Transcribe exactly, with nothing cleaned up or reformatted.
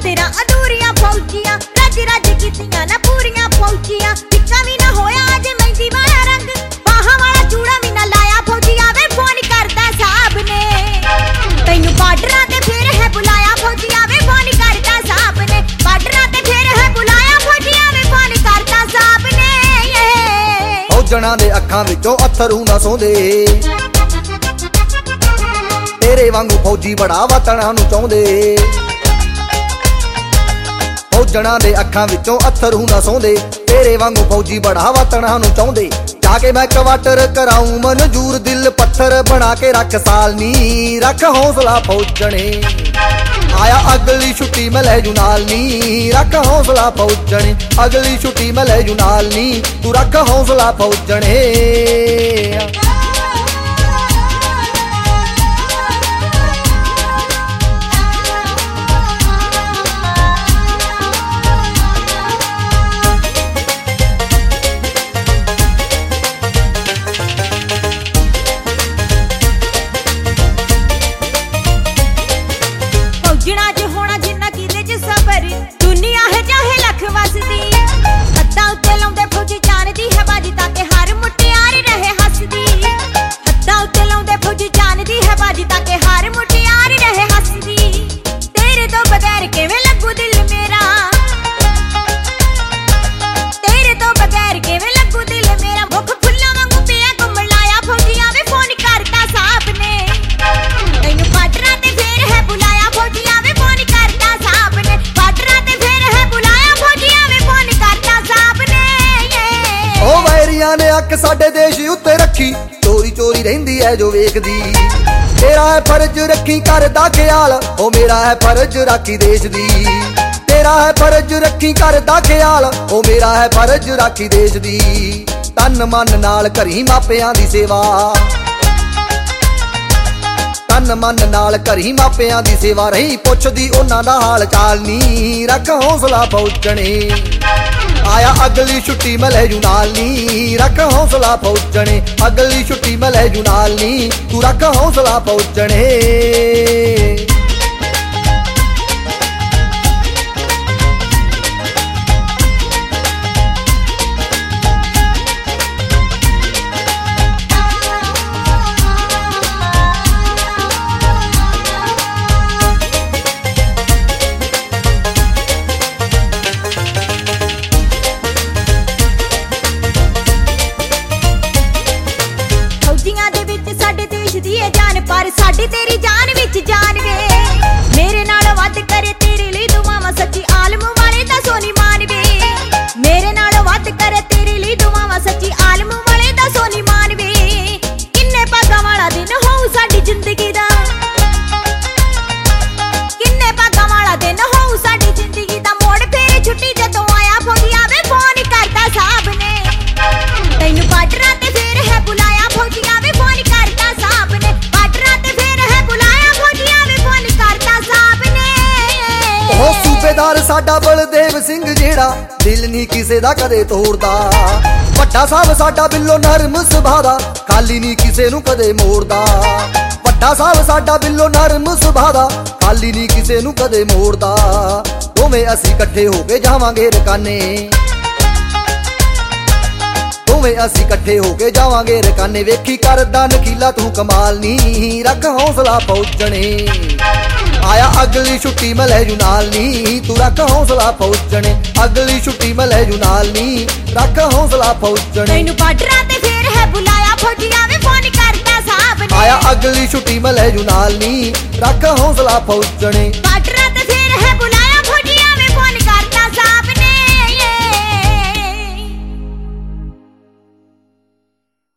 तेरा अधूरियां फौजियां रज रज कीतियां ना पूरियां फौजियां टिक्का भी ना होया अज मेहंदी वाला रंग बाहां वाला चूड़ा भी ना लाया फौजिया वे फोन करदा साहब ने तैनू बार्डरां ते फिर है बुलाया फौजिया वे फोन करदा साहब ने बार्डरां ते फिर है बुलाया फौजिया वे फोन करदा साहब ने फौजणा दे अखां विचों अथरू ना सौंदे तेरे वांगू फौजी बड़ा वतना नू चाहुंदे फौजणा दे अखां विचों अथरू ना सौंदे तेरे वांगू फौजी बड़ा वतना नू चाहुंदे जाके मैं क्वार्टर कराऊं मंजूर दिल पत्थर बना के रख सालनी रख हौसला फौजणे आया अगली छुट्टी मैं ले जू नाल नी रख हौसला फौजणे अगली छुट्टी मैं ले जू नाल नी तू रख हौसला फौजणे फौजना च होना जिन्ना किले च सबर दुनिया है चाहे लख वसदी हद्दां उत्ते लाउंदे फौजी जानदी है बाजी ताके हर मुटियार रहे हसदी हद्दां उत्ते लाउंदे फौजी जानदी है बाजी ताके हर मुटियार रहे हसदी तेरे तो बगैर किवें लगू दिल मेरा तेरे तो बगैर किवें लगू दिल मेरा मुख फुल्लां वांगू पिया घुम्मण लाया फौजिया वे फोन करदा साहब ने तैनू बार्डरां ते फिर है बुलाया फौजिया वे फोन करदा साहब ने बार्डरां ते फिर है बुलाया फौजिया वे फोन करदा साहब ने ओ वैरियां ने अख साडे देश उत्ते रखी चोरी चोरी रहिंदी है जो वेखदी तेरा है फर्ज रखी करदा ख्याल ओ मेरा है फर्ज राखी देश दी तेरा है फर्ज रखी करदा ख्याल ओ मेरा है फर्ज राखी देश दी तन मन नाल करी मापियां दी सेवा तन मन नाल करी मापियां दी सेवा रही पुछदी उन्हां दा हाल चाल नी रख हौसला फौजणे आया अगली छुट्टी मैं ले जू नाल नी रख हौसला फौजणे अगली छुट्टी मैं ले जू नाल नी तू रख हौसला फौजणे फौजियां दे विच साडे देश दी है जान पर साडी तेरी जान विच जान वे मेरे नाल वध करे तेरे लिए दुआवां सच्ची आलम वाले दा सोनी मान वे मेरे नाल वध करे तेरे लिए दुआवां सच्ची आलम वाले दा सोनी मान वे किन्ने भागां वाला दिन होऊ साडी जिंदगी दा किन्ने भागां वाला दिन होऊ साडी जिंदगी दा मोड़ फेरे छुट्टी जदों आया फौजिया वे फोन करदा साहब ने तैनू बार्डरां ते फिर है बुलाया फौजिया वे फोन करदा साहब ने बार्डरां ते फिर है बुलाया फौजिया वे फोन करदा साहब ने ओ सूबेदार साडा बलदेव सिंह जेड़ा दिल नी किसे दा कदे तोड़दा ਵੱਡਾ ਸਾਹਿਬ ਸਾਡਾ ਬਿੱਲੋ ਨਰਮ ਸੁਭਾਅ ਦਾ ਖਾਲੀ ਨੀ ਕਿਸੇ ਨੂੰ ਕਦੇ ਮੋੜਦਾ ਵੱਡਾ ਸਾਹਿਬ ਸਾਡਾ ਬਿੱਲੋ ਨਰਮ ਸੁਭਾਅ ਦਾ ਖਾਲੀ ਨੀ ਕਿਸੇ ਨੂੰ ਕਦੇ ਮੋੜਦਾ ਦੋਵੇਂ ਅਸੀਂ ਇਕੱਠੇ ਹੋ ਕੇ ਜਾਵਾਂਗੇ ਰਕਾਨੇ ਦੋਵੇਂ ਅਸੀਂ ਇਕੱਠੇ ਹੋ ਕੇ ਜਾਵਾਂਗੇ ਰਕਾਨੇ ਵੇਖੀ ਕਰਦਾ ਨਖੀਲਾ ਤੂੰ ਕਮਾਲ ਨੀ ਰੱਖ ਹੌਸਲਾ ਫੌਜਣੇ आया अगली छुट्टी मैं ले जू नाल नी तू रख हौसला फौजणे अगली छुट्टी मैं ले जू नाल नी रख हौसला फौजणे तैनू बार्डरां ते फिर है बुलाया फौजिया वे फोन करदा साहब ने आया अगली छुट्टी मैं ले जू नाल नी रख हौसला फौजणे।